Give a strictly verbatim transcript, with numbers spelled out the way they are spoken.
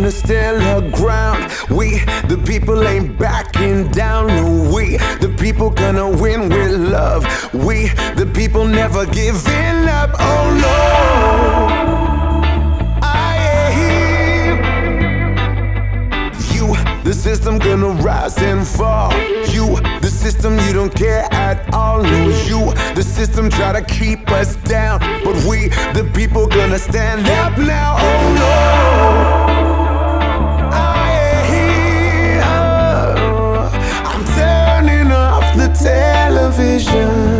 gonna stand our ground. We, the people, ain't backing down. No, we, the people, gonna win with love. We, the people, never giving up. Oh no, I am. You, the system, gonna rise and fall. You, the system, you don't care at all. No, you, the system, try to keep us down, but we, the people, gonna stand up now. Oh no, I am. I'm turning off the television.